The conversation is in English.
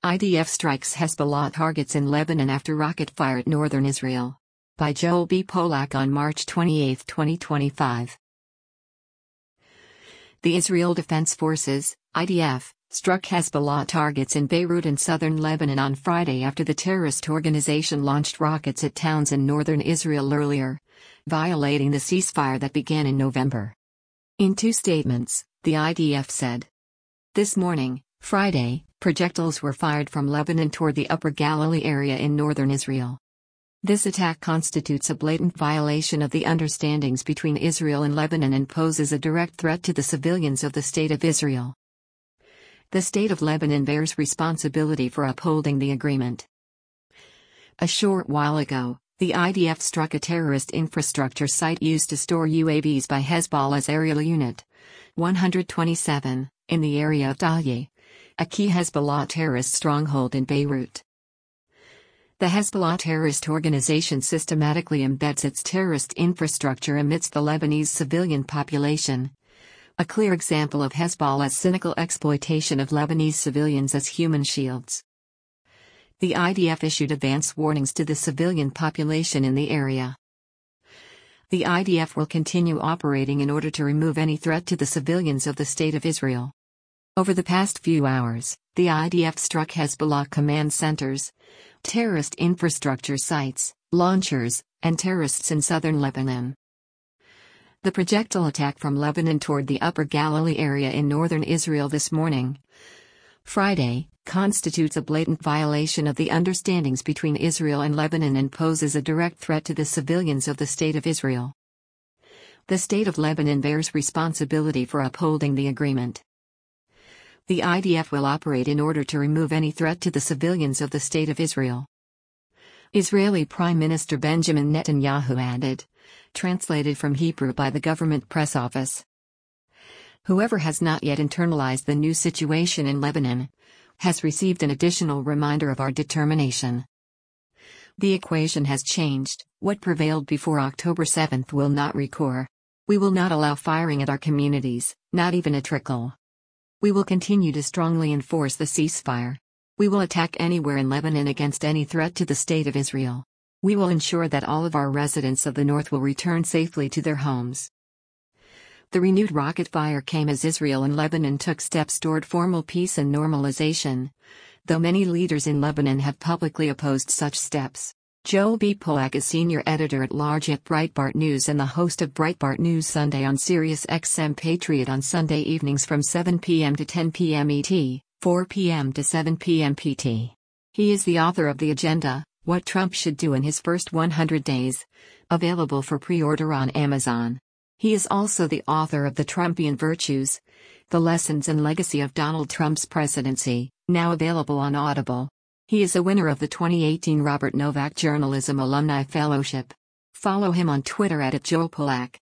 IDF strikes Hezbollah targets in Lebanon after rocket fire at northern Israel. By Joel B. Polak on March 28, 2025. The Israel Defense Forces, IDF, struck Hezbollah targets in Beirut and southern Lebanon on Friday after the terrorist organization launched rockets at towns in northern Israel earlier, violating the ceasefire that began in November. In two statements, the IDF said, "This morning, Friday, projectiles were fired from Lebanon toward the Upper Galilee area in northern Israel. This attack constitutes a blatant violation of the understandings between Israel and Lebanon and poses a direct threat to the civilians of the State of Israel. The State of Lebanon bears responsibility for upholding the agreement." A short while ago, the IDF struck a terrorist infrastructure site used to store UAVs by Hezbollah's aerial unit 127 in the area of Dahieh, a key Hezbollah terrorist stronghold in Beirut. The Hezbollah terrorist organization systematically embeds its terrorist infrastructure amidst the Lebanese civilian population, a clear example of Hezbollah's cynical exploitation of Lebanese civilians as human shields. The IDF issued advance warnings to the civilian population in the area. The IDF will continue operating in order to remove any threat to the civilians of the State of Israel. Over the past few hours, the IDF struck Hezbollah command centers, terrorist infrastructure sites, launchers, and terrorists in southern Lebanon. The projectile attack from Lebanon toward the Upper Galilee area in northern Israel this morning, Friday, constitutes a blatant violation of the understandings between Israel and Lebanon and poses a direct threat to the civilians of the State of Israel. The State of Lebanon bears responsibility for upholding the agreement. The IDF will operate in order to remove any threat to the civilians of the State of Israel. Israeli Prime Minister Benjamin Netanyahu added, translated from Hebrew by the government press office. Whoever has not yet internalized the new situation in Lebanon has received an additional reminder of our determination. The equation has changed. What prevailed before October 7th will not recur. We will not allow firing at our communities, not even a trickle. We will continue to strongly enforce the ceasefire. We will attack anywhere in Lebanon against any threat to the State of Israel. We will ensure that all of our residents of the north will return safely to their homes. The renewed rocket fire came as Israel and Lebanon took steps toward formal peace and normalization, though many leaders in Lebanon have publicly opposed such steps. Joel B. Polak is senior editor-at-large at Breitbart News and the host of Breitbart News Sunday on Sirius XM Patriot on Sunday evenings from 7 p.m. to 10 p.m. ET, 4 p.m. to 7 p.m. PT. He is the author of The Agenda, What Trump Should Do in His First 100 Days, available for pre-order on Amazon. He is also the author of The Trumpian Virtues, The Lessons and Legacy of Donald Trump's Presidency, now available on Audible. He is a winner of the 2018 Robert Novak Journalism Alumni Fellowship. Follow him on Twitter @JoelPolak.